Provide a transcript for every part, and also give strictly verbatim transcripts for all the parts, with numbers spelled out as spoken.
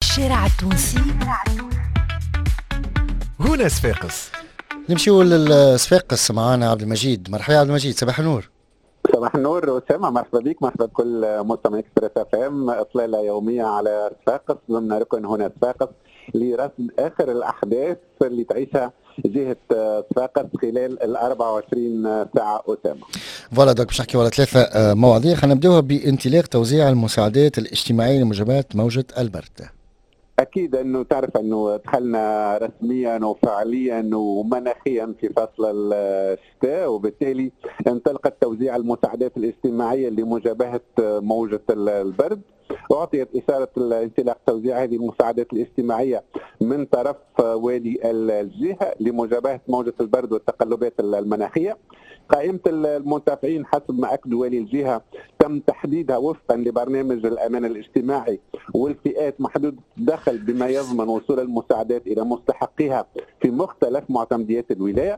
الشارع التونسي هنا صفاقس. نمشيو للصفاقس معانا عبد المجيد. مرحبا عبد المجيد، صباح النور. صباح النور أسامة، مرحبا بك، مرحبا بكل مستمع اكسبريس اف ام. اطلاله يوميه على صفاقس ضمن ركن هنا صفاقس لرصد اخر الاحداث اللي تعيشها جهه صفاقس خلال ال أربعة وعشرين ساعه أسامة. فوالا دوك باش نحكيو على ثلاثه مواضيع. خلينا نبداوها بانطلاق توزيع المساعدات الاجتماعيه لمجابهه موجه البرد. اكيد انه تعرف انه دخلنا رسميا وفعليا ومناخيا في فصل الشتاء، وبالتالي انطلقت توزيع المساعدات الاجتماعيه لمجابهه موجه البرد. أعطيت إشارة انطلاق توزيع هذه المساعدات الاجتماعية من طرف والي الجهة لمجابهة موجة البرد والتقلبات المناخية. قائمة المنتفعين حسب ما أكد والي الجهة تم تحديدها وفقا لبرنامج الأمان الاجتماعي، والفئات محدودة الدخل بما يضمن وصول المساعدات إلى مستحقيها في مختلف معتمديات الولاية،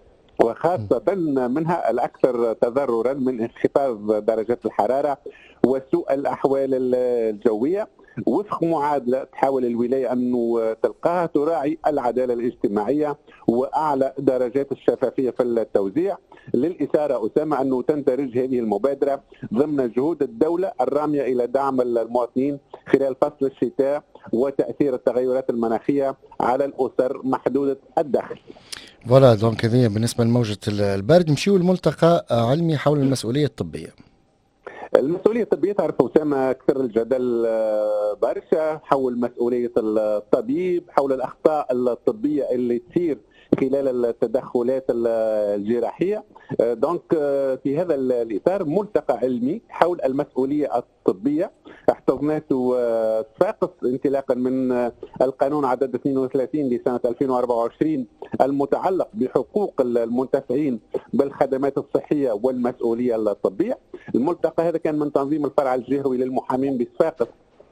وخاصة منها الأكثر تضررا من انخفاض درجات الحرارة وسوء الأحوال الجوية، وفق معادلة تحاول الولاية أنه تلقاها تراعي العدالة الاجتماعية وأعلى درجات الشفافية في التوزيع. للإشارة أسامة أنه تندرج هذه المبادرة ضمن جهود الدولة الرامية إلى دعم المواطنين خلال فصل الشتاء وتأثير التغيرات المناخية على الأسر محدودة الدخل. فوالا دونك هذه بالنسبة لموجة البرد. نمشيو لملتقى علمي حول المسؤولية الطبية. المسؤولية الطبية تعرف أسامة كثر الجدل برشا حول مسؤولية الطبيب، حول الأخطاء الطبية اللي تصير خلال التدخلات الجراحية. دونك في هذا الإطار ملتقى علمي حول المسؤولية الطبية احتضنته صفاقس انطلاقا من القانون عدد اثنين وثلاثين لسنة ألفين وأربعة وعشرين المتعلق بحقوق المنتفعين بالخدمات الصحية والمسؤولية الطبية. الملتقى هذا كان من تنظيم الفرع الجهوي للمحامين بصفاقس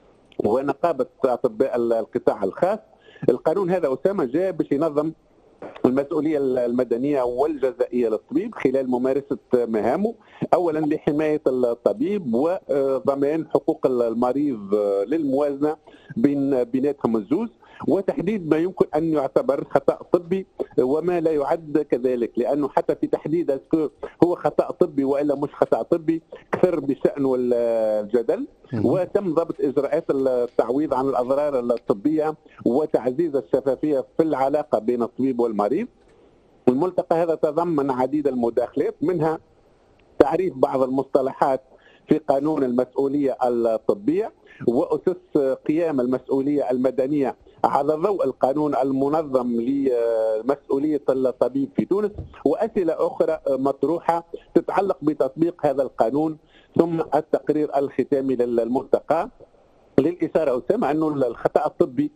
ونقابة أطباء القطاع الخاص. القانون هذا أسامة جاء باش ينظم المسؤولية المدنية والجزائية للطبيب خلال ممارسة مهامه، أولا لحماية الطبيب وضمان حقوق المريض للموازنة بين بيناتهم الزوز، وتحديد ما يمكن أن يعتبر خطأ طبي وما لا يعد كذلك، لأنه حتى في تحديد هو خطأ طبي وإلا مش خطأ طبي كثر بشأن والجدل. وتم ضبط إجراءات التعويض عن الأضرار الطبية وتعزيز الشفافية في العلاقة بين الطبيب والمريض. الملتقى هذا تضمن عديد المداخلات، منها تعريف بعض المصطلحات في قانون المسؤولية الطبية وأسس قيام المسؤولية المدنية على ضوء القانون المنظم لمسؤولية الطبيب في تونس، وأسئلة أخرى مطروحة تتعلق بتطبيق هذا القانون، ثم التقرير الختامي للملتقى. للإشارة أسامة أنه الخطأ الطبي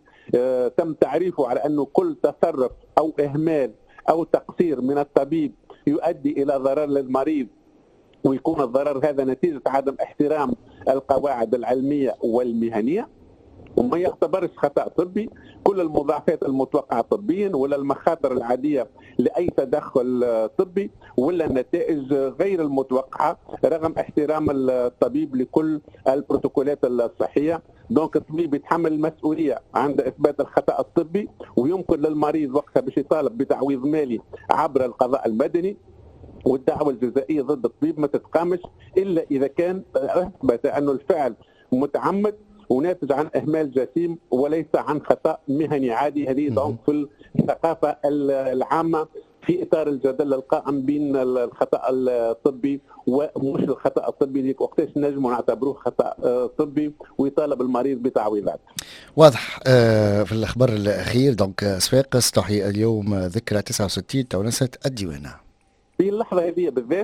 تم تعريفه على أنه كل تصرف أو إهمال أو تقصير من الطبيب يؤدي إلى ضرر للمريض، ويكون الضرر هذا نتيجة عدم احترام القواعد العلمية والمهنية، وما يعتبرش خطأ طبي كل المضاعفات المتوقعة طبيا ولا المخاطر العادية لأي تدخل طبي ولا النتائج غير المتوقعة رغم احترام الطبيب لكل البروتوكولات الصحية. دونك الطبيب يتحمل المسؤولية عند إثبات الخطأ الطبي، ويمكن للمريض وقتها باش يطالب بتعويض مالي عبر القضاء المدني، والدعوة الجزائية ضد الطبيب ما تتقامش إلا إذا كان أثبت أن الفعل متعمد وناتج عن إهمال جسيم وليس عن خطأ مهني عادي. هذه ضعف في الثقافة العامة في إطار الجدل القائم بين الخطأ الطبي ومش الخطأ الطبي، اللي وقتاش نجم نعتبروه خطأ طبي ويطالب المريض بتعويضات. واضح. آه في الأخبار الأخير دونك صفاقس تحيي اليوم ذكرى تسعة وستين تونسة الديوانة. في اللحظة هذه بالذات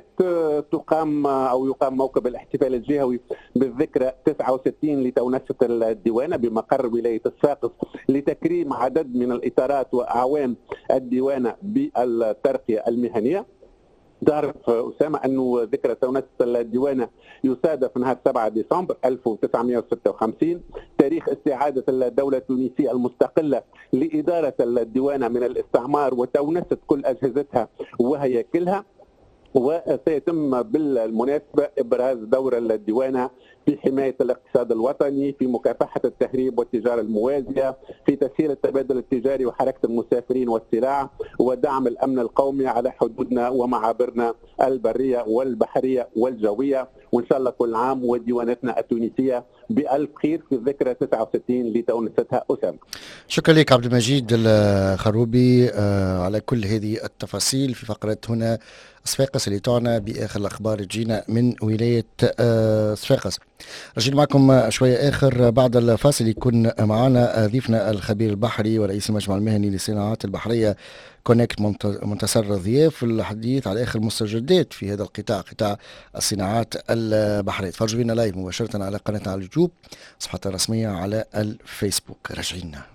تقام أو يقام موكب الاحتفال الجهوي بالذكرى تسعة وستين لتونسة الديوانة بمقر ولاية صفاقس لتكريم عدد من الإطارات وأعوان الديوانة بالترقية المهنية. تعرف أسامة أنه ذكرى تونسة الديوانة يصادف نهار سبعة ديسمبر ألف وتسعمائة وستة وخمسين تاريخ استعادة الدولة التونسية المستقلة لإدارة الديوانة من الاستعمار وتونست كل أجهزتها وهياكلها. وسيتم بالمناسبة إبراز دور الديوانة في حماية الاقتصاد الوطني، في مكافحة التهريب والتجارة الموازية، في تسهيل التبادل التجاري وحركة المسافرين والسلع، ودعم الأمن القومي على حدودنا ومعابرنا البرية والبحرية والجوية. وإن شاء الله كل عام وديوانتنا التونسية بألف خير في الذكرى تسعة وستين لتونستها أسامة. شكرا لك عبد المجيد الخروبي على كل هذه التفاصيل في فقرة هنا صفاقس اللي تعنى بآخر الأخبار تجينا من ولاية صفاقس. رجعنا معكم شوية آخر بعد الفاصل. يكون معنا ضيفنا الخبير البحري ورئيس المجمع المهني للصناعات البحرية كونكت منتصر ضياف في الحديث على آخر المستجدات في هذا القطاع، قطاع الصناعات البحرية. تفرجوا بنا لايف مباشرة على قناتنا على اليوتيوب، صفحتنا الرسمية على الفيسبوك. رجعينا